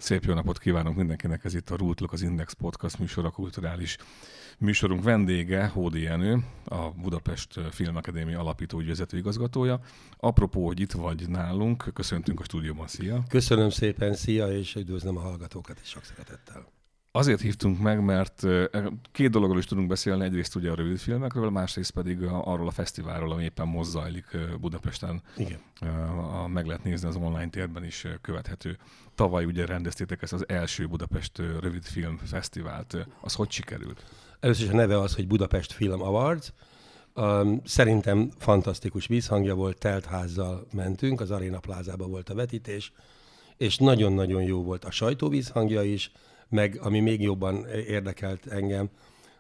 Szép jó napot kívánunk mindenkinek, ez itt a Rootlok, az Index Podcast műsor, a kulturális műsorunk vendége, Hódi Jenő, a Budapest Filmakadémia alapító ügyvezető igazgatója. Apropó, hogy itt vagy nálunk, köszöntünk a stúdióban, szia! Köszönöm szépen, szia, és üdvözlöm a hallgatókat is sok szeretettel. Azért hívtunk meg, mert két dologról is tudunk beszélni, egyrészt ugye a rövidfilmekről, másrészt pedig arról a fesztiválról, ami éppen most zajlik Budapesten. Igen. Meg lehet nézni az online térben is követhető. Tavaly ugye rendeztétek ezt az első Budapest rövidfilm fesztivált. Az hogy sikerült? Először is a neve az, hogy Budapest Film Awards. Szerintem fantasztikus vízhangja volt, telt házzal mentünk, az Arena Plázába volt a vetítés, és nagyon-nagyon jó volt a sajtóvízhangja is, meg ami még jobban érdekelt engem,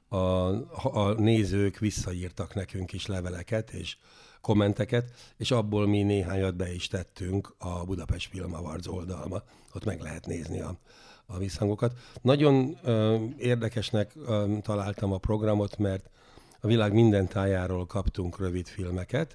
a nézők visszaírtak nekünk is leveleket és kommenteket, és abból mi néhányat be is tettünk a Budapest Film Awards oldalba. Ott meg lehet nézni a visszhangokat. Nagyon érdekesnek találtam a programot, mert a világ minden tájáról kaptunk rövid filmeket,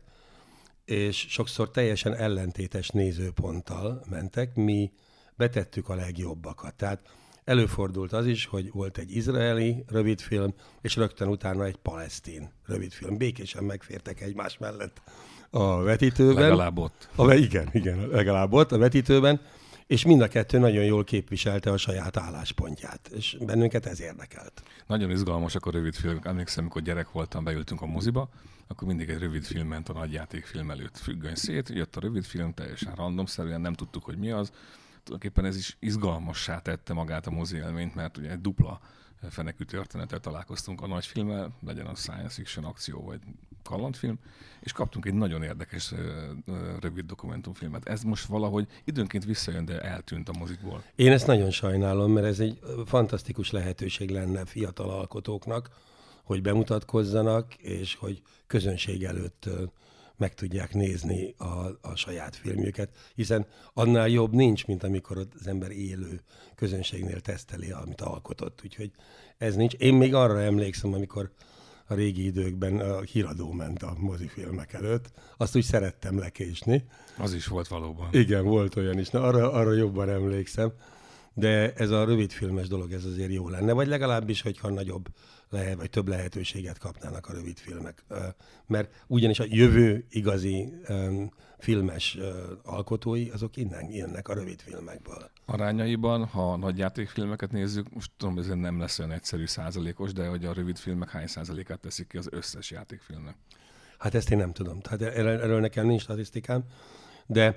és sokszor teljesen ellentétes nézőponttal mentek, mi betettük a legjobbakat. Tehát előfordult az is, hogy volt egy izraeli rövidfilm, és rögtön utána egy palesztin rövidfilm. Békésen megfértek egymás mellett a vetítőben. Legalább ott. Igen, legalább ott a vetítőben, és mind a kettő nagyon jól képviselte a saját álláspontját, és bennünket ez érdekelt. Nagyon izgalmasak a rövidfilmek. Emlékszem, amikor gyerek voltam, beültünk a moziba, akkor mindig egy rövidfilm ment a nagyjátékfilm előtt. Függöny szét, jött a rövidfilm, teljesen randomszerűen, nem tudtuk, hogy mi az. Tulajdonképpen ez is izgalmassá tette magát a mozi élményt, mert ugye egy dupla fenekű történettel találkoztunk a nagyfilmmel, legyen az science fiction, akció vagy kalandfilm, és kaptunk egy nagyon érdekes rövid dokumentumfilmet. Ez most valahogy időnként visszajön, de eltűnt a mozikból. Én ezt nagyon sajnálom, mert ez egy fantasztikus lehetőség lenne fiatal alkotóknak, hogy bemutatkozzanak, és hogy közönség előtt meg tudják nézni a saját filmjüket, hiszen annál jobb nincs, mint amikor az ember élő közönségnél teszteli, amit alkotott. Úgyhogy ez nincs. Én még arra emlékszem, amikor a régi időkben a híradó ment a mozifilmek előtt. Azt úgy szerettem lekésni. Az is volt valóban. Igen, volt olyan is. Na, arra jobban emlékszem. De ez a rövidfilmes dolog, ez azért jó lenne. Vagy legalábbis, hogyha nagyobb vagy több lehetőséget kapnának a rövidfilmek. Mert ugyanis a jövő igazi filmes alkotói, azok innen jönnek a rövidfilmekből. Arányaiban, ha nagyjátékfilmeket nézzük, most tudom, ez nem lesz olyan egyszerű százalékos, de hogy a rövidfilmek hány százalékát teszik ki az összes játékfilmnek? Hát ezt én nem tudom. Tehát erről nekem nincs statisztikám, de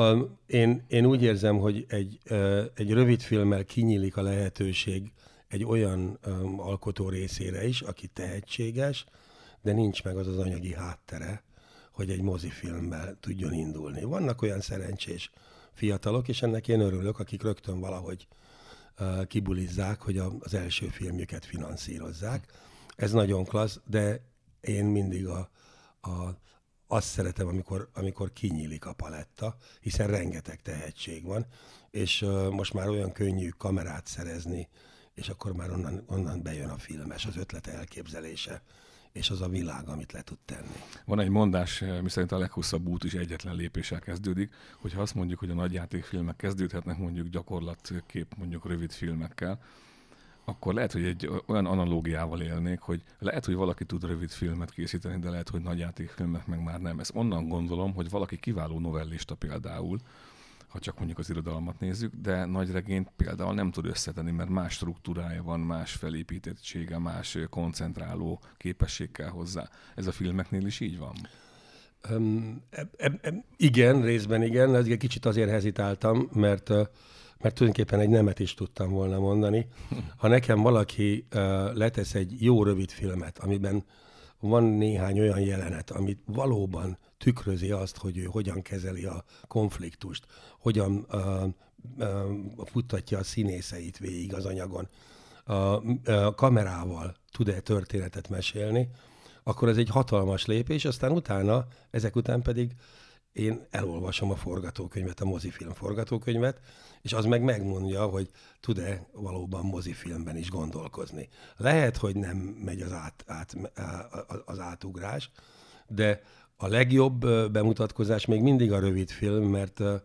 én úgy érzem, hogy egy rövidfilmmel kinyílik a lehetőség egy olyan alkotó részére is, aki tehetséges, de nincs meg az anyagi háttere, hogy egy mozifilmmel tudjon indulni. Vannak olyan szerencsés fiatalok, és ennek én örülök, akik rögtön valahogy kibulizzák, hogy az első filmjüket finanszírozzák. Ez nagyon klassz, de én mindig azt szeretem, amikor kinyílik a paletta, hiszen rengeteg tehetség van, és most már olyan könnyű kamerát szerezni, és akkor már onnan bejön a filmes, az ötlet elképzelése, és az a világ, amit le tud tenni. Van egy mondás, miszerint a leghosszabb út is egyetlen lépéssel kezdődik, hogyha azt mondjuk, hogy a nagyjátékfilmek kezdődhetnek mondjuk gyakorlatkép, mondjuk rövid filmekkel, akkor lehet, hogy egy olyan analógiával élnék, hogy lehet, hogy valaki tud rövid filmet készíteni, de lehet, hogy nagyjátékfilmek meg már nem. Ezt onnan gondolom, hogy valaki kiváló novellista például, ha csak mondjuk az irodalmat nézzük, de nagy regényt például nem tud összetenni, mert más struktúrája van, más felépítettsége, más koncentráló képesség kell hozzá. Ez a filmeknél is így van? Igen, részben igen. Egy kicsit azért hezitáltam, mert tulajdonképpen egy nemet is tudtam volna mondani. Ha nekem valaki letesz egy jó rövid filmet, amiben van néhány olyan jelenet, amit valóban tükrözi azt, hogy ő hogyan kezeli a konfliktust, hogyan futtatja a színészeit végig az anyagon, a kamerával tud-e történetet mesélni, akkor ez egy hatalmas lépés, aztán ezek után pedig én elolvasom a forgatókönyvet, a mozifilm forgatókönyvet, és az megmondja, hogy tud-e valóban mozifilmben is gondolkozni. Lehet, hogy nem megy az átugrás, de a legjobb bemutatkozás még mindig a rövid film, mert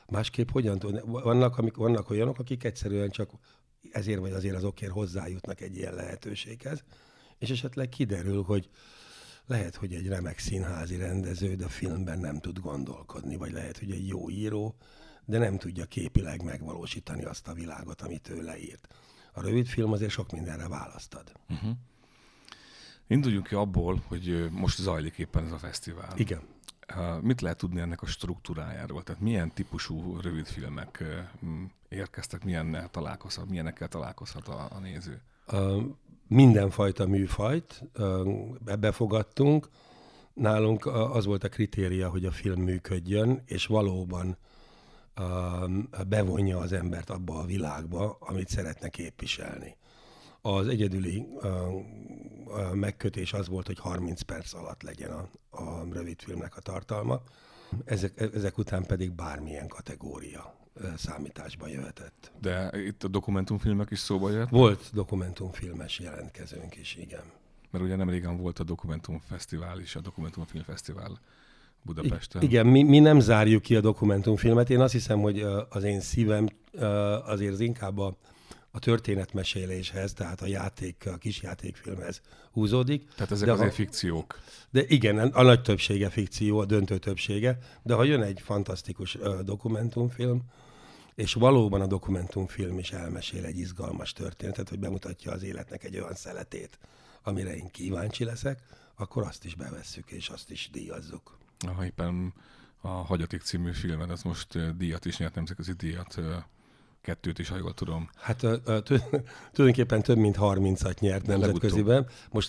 Másképp hogyan tud? Vannak olyanok, akik egyszerűen csak ezért vagy azért az okért hozzájutnak egy ilyen lehetőséghez, és esetleg kiderül, hogy lehet, hogy egy remek színházi rendező, de filmben nem tud gondolkodni, vagy lehet, hogy egy jó író, de nem tudja képileg megvalósítani azt a világot, amit ő leírt. A rövidfilm azért sok mindenre választ ad. Uh-huh. Induljunk ki abból, hogy most zajlik éppen ez a fesztivál. Igen. Mit lehet tudni ennek a struktúrájáról? Tehát milyen típusú rövidfilmek érkeztek, milyenekkel találkozhat a néző? Mindenfajta műfajt befogadtunk. Nálunk az volt a kritéria, hogy a film működjön, és valóban bevonja az embert abba a világba, amit szeretne képviselni. Az egyedüli megkötés az volt, hogy 30 perc alatt legyen a rövidfilmnek a tartalma. Ezek után pedig bármilyen kategória számításba jöhetett. De itt a dokumentumfilmek is szóba jött? Volt dokumentumfilmes jelentkezőnk is, igen. Mert ugye nem régen volt a dokumentumfesztivál is, a dokumentumfilmfesztivál Budapesten. Igen, mi nem zárjuk ki a dokumentumfilmet. Én azt hiszem, hogy az én szívem azért inkább a történetmeséléshez, tehát a kisjátékfilmhez húzódik. Tehát ezek azért fikciók. De igen, a nagy többsége fikció, a döntő többsége, de ha jön egy fantasztikus dokumentumfilm, és valóban a dokumentumfilm is elmesél egy izgalmas történetet, hogy bemutatja az életnek egy olyan szeletét, amire én kíváncsi leszek, akkor azt is bevesszük, és azt is díjazzuk. Éppen a Hagyaték című filmen, ez most díjat is nyert, nemzetközi díjat, 2 is, ha jól tudom. Hát tulajdonképpen több mint 30-at nyert nemzetköziben. Most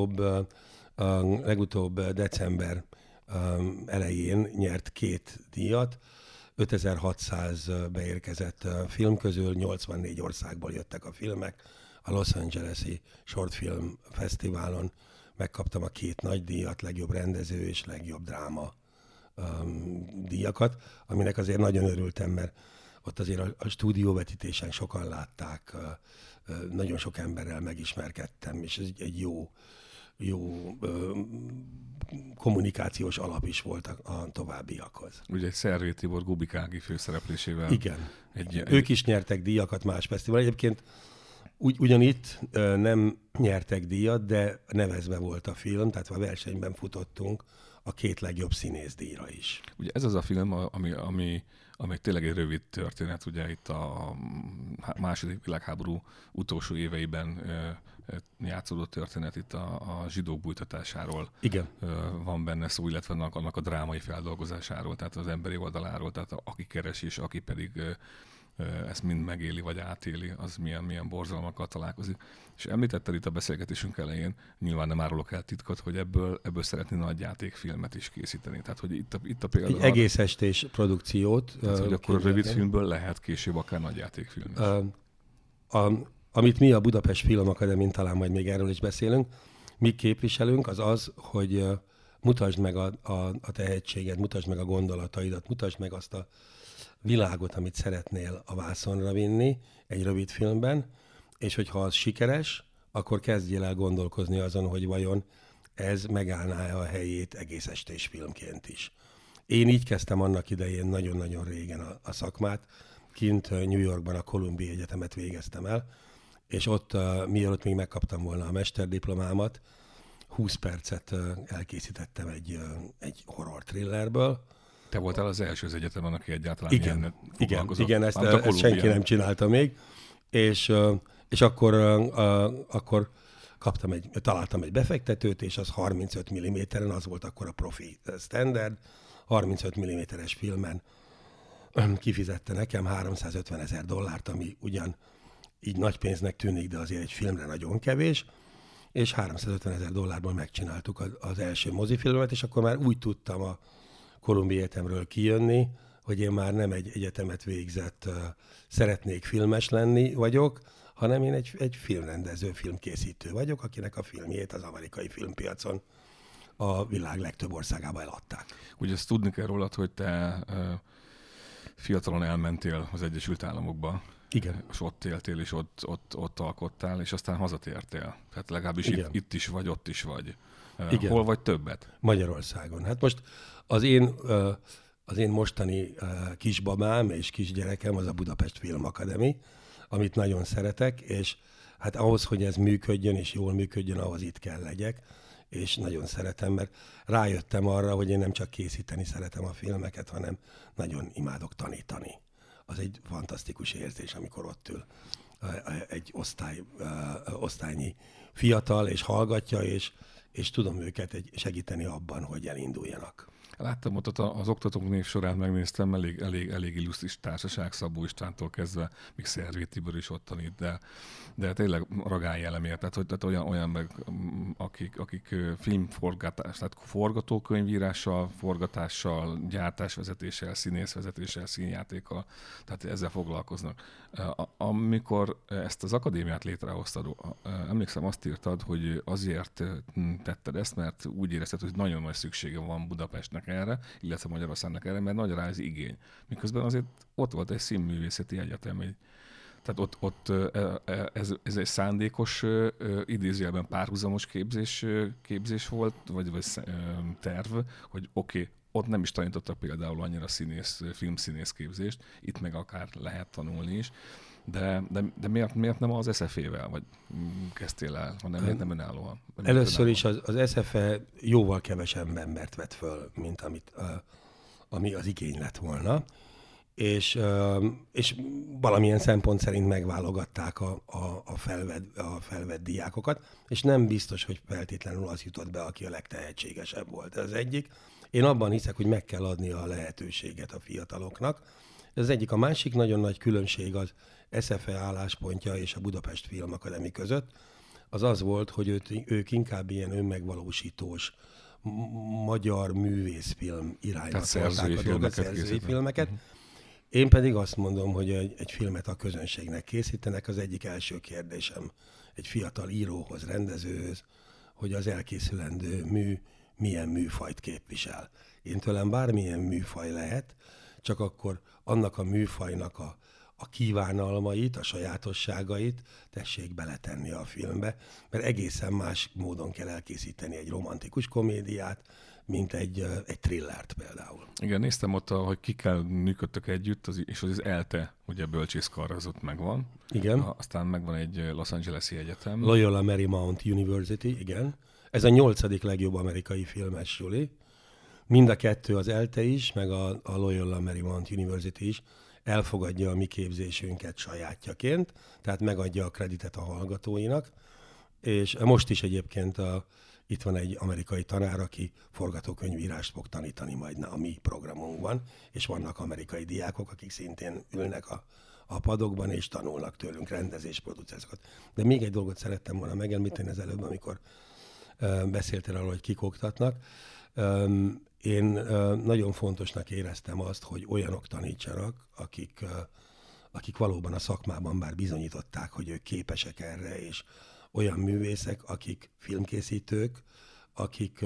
legutóbb december elején nyert 2 díjat, 5600 beérkezett film közül 84 országból jöttek a filmek. A Los Angeles-i Short Film Fesztiválon megkaptam a 2 nagy díjat, legjobb rendező és legjobb dráma díjakat, aminek azért nagyon örültem, mert ott azért a stúdióvetítésen sokan látták, nagyon sok emberrel megismerkedtem, és ez egy jó kommunikációs alap is volt a továbbiakhoz. Ugye egy Szervé Tibor Gubik Ági főszereplésével. Igen. Ők is nyertek díjakat más fesztivál. Egyébként ugyanitt nem nyertek díjat, de nevezve volt a film, tehát a versenyben futottunk a 2 legjobb színészdíjra is. Ugye ez az a film, ami tényleg egy rövid történet, ugye itt a második világháború utolsó éveiben játszódott történet, itt a zsidók bújtatásáról. Igen. Van benne szó, illetve annak a drámai feldolgozásáról, tehát az emberi oldaláról, tehát aki keres és aki pedig ezt mind megéli vagy átéli, az milyen borzalmakkal találkozik. És említetted itt a beszélgetésünk elején, nyilván nem árulok el titkot, hogy ebből szeretné nagyjátékfilmet is készíteni. Tehát, hogy itt a például... Egy egész estés produkciót. Tehát, hogy akkor a rövidfilmből lehet később akár nagyjátékfilm is. Amit mi a Budapest Filmakadémián, talán majd még erről is beszélünk, mi képviselünk, az, hogy mutasd meg a tehetséged, mutasd meg a gondolataidat, mutasd meg azt a világot, amit szeretnél a vászonra vinni egy rövid filmben, és hogyha az sikeres, akkor kezdjél el gondolkozni azon, hogy vajon ez megállná a helyét egész estés filmként is. Én így kezdtem annak idején nagyon-nagyon régen a szakmát. Kint New Yorkban a Columbia Egyetemet végeztem el, és ott, mielőtt még megkaptam volna a mesterdiplomámat, 20 percet elkészítettem egy horror thrillerből. Te voltál az első az egyetemen, aki egyáltalán ilyen foglalkozott. Igen, ezt senki nem csinálta még. És akkor találtam egy befektetőt, és az 35 mm-en, az volt akkor a profi standard, 35 mm-es filmen kifizette nekem $350,000, ami ugyan így nagy pénznek tűnik, de azért egy filmre nagyon kevés, és $350,000 megcsináltuk az első mozifilmet, és akkor már úgy tudtam a Columbia Egyetemről kijönni, hogy én már nem egy egyetemet végzett, szeretnék filmes lenni vagyok, hanem én egy filmrendező, filmkészítő vagyok, akinek a filmjét az amerikai filmpiacon a világ legtöbb országában eladták. Ugye ezt tudni kell rólad, hogy te fiatalon elmentél az Egyesült Államokba. Igen. És ott éltél, és ott alkottál, és aztán hazatértél. Tehát legalábbis itt is vagy, ott is vagy. Igen. Hol vagy többet? Magyarországon. Hát most az én az én mostani kisbabám és kisgyerekem az a Budapest Film Akadémia, amit nagyon szeretek, és hát ahhoz, hogy ez működjön és jól működjön, ahhoz itt kell legyek, és nagyon szeretem, mert rájöttem arra, hogy én nem csak készíteni szeretem a filmeket, hanem nagyon imádok tanítani. Az egy fantasztikus érzés, amikor ott ül egy osztálynyi fiatal, és hallgatja, és tudom őket segíteni abban, hogy elinduljanak. Láttam ott az oktatók során, megnéztem, elég illusztris társaság, Szabó Istvántól kezdve, míg Szervé Tibor is ott tanít, de tényleg ragály jellemért, tehát olyan meg, akik filmforgatás, tehát forgatókönyvírással, forgatással, gyártásvezetéssel, színészvezetéssel, színjátékkal, tehát ezzel foglalkoznak. Amikor ezt az akadémiát létrehoztad, emlékszem, azt írtad, hogy azért tetted ezt, mert úgy érezted, hogy nagyon nagy szüksége van Budapestnek erre, illetve Magyarországnak erre, mert nagy rá az igény. Miközben azért ott volt egy színművészeti egyetem, tehát ott ez egy szándékos, idézőjelben párhuzamos képzés volt, vagy terv, hogy oké, ott nem is tanítottak például annyira filmszínész képzést, itt meg akár lehet tanulni is, de miért nem az SFE-vel, vagy kezdtél el, hanem miért nem önállóan? Először is az SFE jóval kevesebb embert vett föl, mint ami az igény lett volna, és valamilyen szempont szerint megválogatták a felvett diákokat, és nem biztos, hogy feltétlenül az jutott be, aki a legtehetségesebb volt. Ez egyik. Én abban hiszek, hogy meg kell adni a lehetőséget a fiataloknak. Ez egyik. A másik nagyon nagy különbség az SFE álláspontja és a Budapest Film Akadémia között, az volt, hogy ők inkább ilyen önmegvalósítós magyar művészfilm irányba tolták a dolgot, szerzői filmeket. Én pedig azt mondom, hogy egy filmet a közönségnek készítenek. Az egyik első kérdésem egy fiatal íróhoz, rendezőhöz, hogy az elkészülendő mű milyen műfajt képvisel. Én tőlem bármilyen műfaj lehet, csak akkor annak a műfajnak a kívánalmait, a sajátosságait tessék beletenni a filmbe, mert egészen más módon kell elkészíteni egy romantikus komédiát, mint egy thrillert például. Igen, néztem ott, hogy kikkel működtök együtt, és az ELTE, ugye bölcsészkar, az ott megvan. Igen. Aztán megvan egy Los Angeles-i egyetem. Loyola Marymount University, igen. Ez a 8. legjobb amerikai filmes suli. Mind a kettő, az ELTE is, meg a Loyola Marymount University is elfogadja a mi képzésünket sajátjaként, tehát megadja a kreditet a hallgatóinak, és most is egyébként itt van egy amerikai tanár, aki forgatókönyvírást fog tanítani majd a mi programunkban, és vannak amerikai diákok, akik szintén ülnek a padokban, és tanulnak tőlünk rendezésproducációkat. De még egy dolgot szerettem volna megemlíteni az előbb, amikor beszéltél arról, hogy kik oktatnak. Én nagyon fontosnak éreztem azt, hogy olyanok tanítsanak, akik valóban a szakmában már bizonyították, hogy ők képesek erre, és olyan művészek, akik filmkészítők, akik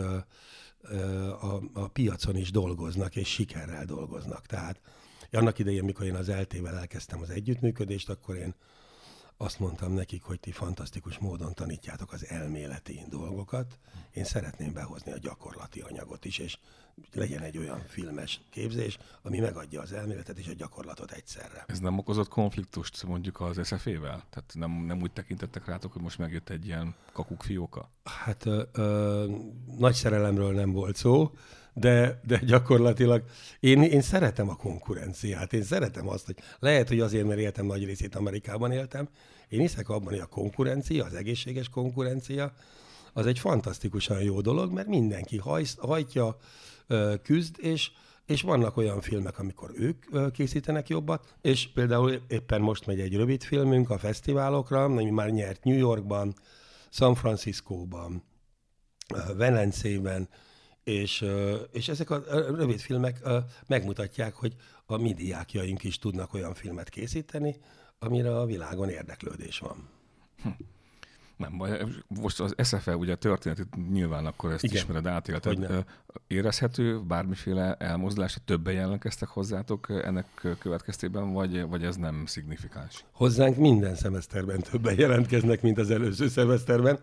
a piacon is dolgoznak, és sikerrel dolgoznak. Tehát annak idején, mikor én az ELTE-vel elkezdtem az együttműködést, akkor én azt mondtam nekik, hogy ti fantasztikus módon tanítjátok az elméleti dolgokat. Én szeretném behozni a gyakorlati anyagot is, és legyen egy olyan filmes képzés, ami megadja az elméletet és a gyakorlatot egyszerre. Ez nem okozott konfliktust mondjuk az SFE-vel? Tehát nem úgy tekintettek rátok, hogy most megjött egy ilyen kakukfióka? Hát nagy szerelemről nem volt szó, de gyakorlatilag én szeretem a konkurenciát, én szeretem azt, hogy lehet, hogy azért, mert éltem nagy részét Amerikában éltem, én hiszek abban, hogy a konkurencia, az egészséges konkurencia, az egy fantasztikusan jó dolog, mert mindenki hajtja, küzd, és vannak olyan filmek, amikor ők készítenek jobbat, és például éppen most megy egy rövid filmünk a fesztiválokra, ami már nyert New Yorkban, San Franciscóban, Velencében, és ezek a rövid filmek megmutatják, hogy a mi diákjaink is tudnak olyan filmet készíteni, amire a világon érdeklődés van. Nem baj, most az SFE, ugye a történetet nyilván akkor ezt igen, ismered, átélted. Érezhető bármiféle elmozdulás, többen jelentkeztek hozzátok ennek következtében, vagy ez nem szignifikáns? Hozzánk minden szemeszterben többen jelentkeznek, mint az előző szemeszterben.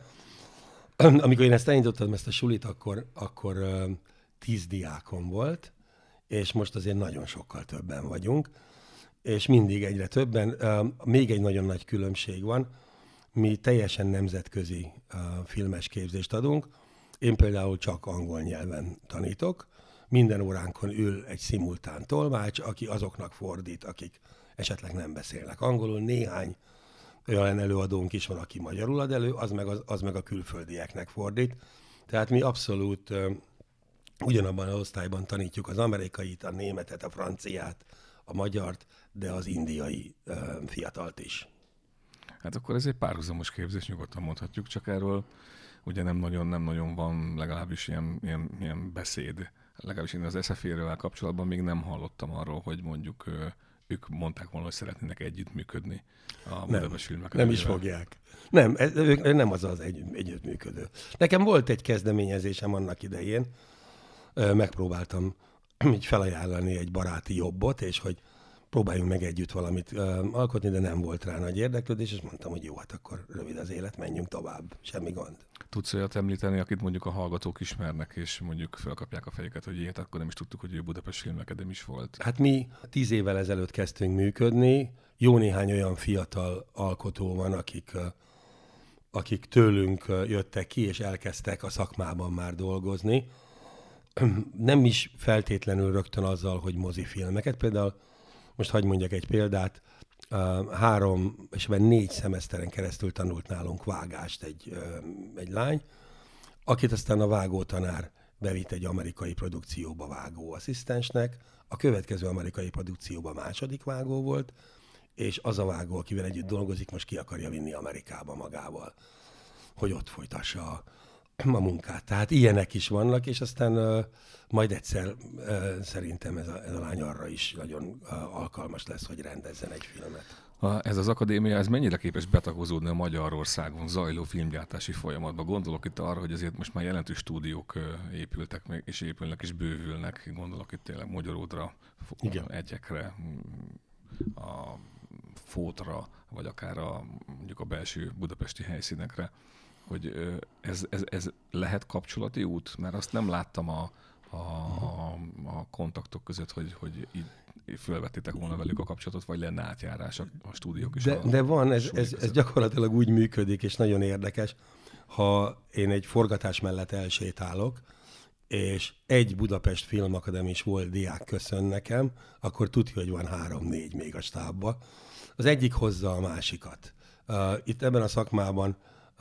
Amikor én ezt elindítottam, ezt a sulit, akkor 10 diákom volt, és most azért nagyon sokkal többen vagyunk, és mindig egyre többen. Még egy nagyon nagy különbség van, mi teljesen nemzetközi filmes képzést adunk. Én például csak angol nyelven tanítok, minden óránkon ül egy szimultán tolmács, aki azoknak fordít, akik esetleg nem beszélnek angolul. Néhány olyan előadónk is van, aki magyarul ad elő, az meg a külföldieknek fordít. Tehát mi abszolút ugyanabban az osztályban tanítjuk az amerikait, a németet, a franciát, a magyart, de az indiai fiatalt is. Hát akkor ez egy párhuzamos képzés, nyugodtan mondhatjuk, csak erről ugye nem nagyon van legalábbis ilyen beszéd. Legalábbis én az SFI-vel kapcsolatban még nem hallottam arról, hogy mondjuk ők mondták volna, hogy szeretnének együttműködni a Budapest Filmek. Nem is fogják. Nem, ők nem az együttműködő. Nekem volt egy kezdeményezésem annak idején, megpróbáltam így felajánlani egy baráti jobbot, és hogy próbáljunk meg együtt valamit alkotni, de nem volt rá nagy érdeklődés, és mondtam, hogy jó, hát akkor rövid az élet, menjünk tovább, semmi gond. Tudsz olyat említeni, akit mondjuk a hallgatók ismernek, és mondjuk felkapják a fejüket, hogy ilyet, akkor nem is tudtuk, hogy ő Budapest Filmekadém is volt. Hát mi 10 évvel ezelőtt kezdtünk működni, jó néhány olyan fiatal alkotó van, akik tőlünk jöttek ki, és elkezdtek a szakmában már dolgozni. Nem is feltétlenül rögtön azzal, hogy mozifilmeket. Például, most hadd mondjak egy példát, 3 és 4 szemeszteren keresztül tanult nálunk vágást egy lány, akit aztán a vágótanár bevitt egy amerikai produkcióba vágóasszisztensnek, a következő amerikai produkcióban második vágó volt, és az a vágó, akivel együtt dolgozik, most ki akarja vinni Amerikába magával, hogy ott folytassa a munkát. Tehát ilyenek is vannak, és aztán majd egyszer szerintem ez a lány arra is nagyon alkalmas lesz, hogy rendezzen egy filmet. Ez az akadémia, ez mennyire képes betagozódni a Magyarországon zajló filmgyártási folyamatban? Gondolok itt arra, hogy azért most már jelentős stúdiók épültek meg, és épülnek, és bővülnek. Gondolok itt tényleg Magyaródra, Egyekre, a Fótra, vagy akár mondjuk a belső budapesti helyszínekre, hogy ez lehet kapcsolati út? Mert azt nem láttam a kontaktok között, hogy így fölvettétek volna velük a kapcsolatot, vagy lenne átjárás a stúdiók is. De van, ez gyakorlatilag úgy működik, és nagyon érdekes, ha én egy forgatás mellett elsétálok, és egy Budapest Filmakadémis volt diák köszön nekem, akkor tudja, hogy van 3-4 még a stábba. Az egyik hozza a másikat. Itt ebben a szakmában,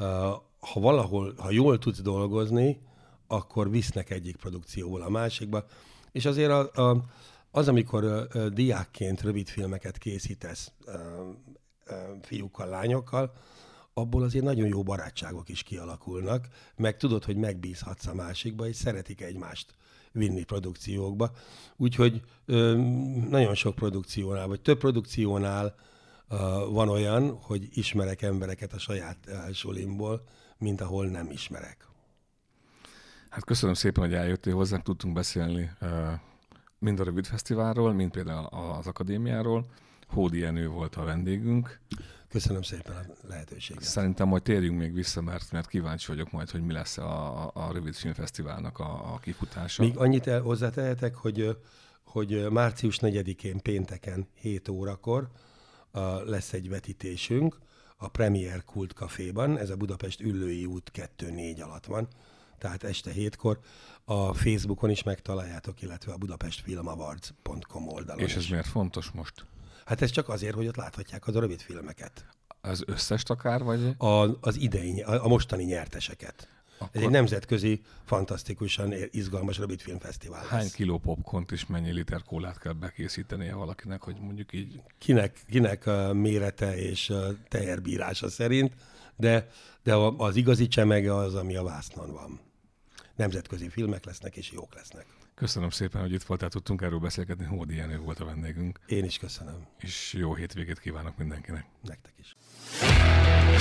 ha jól tudsz dolgozni, akkor visznek egyik produkcióból a másikba, és azért az, amikor diákként rövidfilmeket készítesz fiúkkal, lányokkal, abból azért nagyon jó barátságok is kialakulnak, meg tudod, hogy megbízhatsz a másikba, és szeretik egymást vinni produkciókba. Úgyhogy nagyon sok produkciónál, vagy több produkciónál van olyan, hogy ismerek embereket a saját sulimból, mint ahol nem ismerek. Hát köszönöm szépen, hogy eljöttél hozzánk, tudtunk beszélni mind a Rövid Fesztiválról, mind például az akadémiáról. Hódi Jenő volt a vendégünk. Köszönöm szépen a lehetőséget. Szerintem majd térjünk még vissza, mert kíváncsi vagyok majd, hogy mi lesz a Rövid Filmfesztiválnak a kifutása. Még annyit hozzátehetek, hogy március 4-én pénteken 7 órakor lesz egy vetítésünk a Premier Kult Caféban, ez a Budapest Üllői út 2-4 alatt van, tehát este 7-kor. A Facebookon is megtaláljátok, illetve a budapestfilmawards.com oldalon. És ez miért fontos most? Hát ez csak azért, hogy ott láthatják az a rövid filmeket. Az összes akár, vagy? Az idei, a mostani nyerteseket. Akkor... Ez egy nemzetközi, fantasztikusan izgalmas rövidfilmfesztivál lesz. Hány kiló popcornt és mennyi liter kólát kell bekészítenie valakinek, hogy mondjuk így... Kinek a mérete és teherbírása szerint, de az igazi csemege az, ami a vásznon van. Nemzetközi filmek lesznek, és jók lesznek. Köszönöm szépen, hogy itt voltál, tudtunk erről beszélgetni. Hódi Jenő volt a vendégünk. Én is köszönöm. És jó hétvégét kívánok mindenkinek. Nektek is.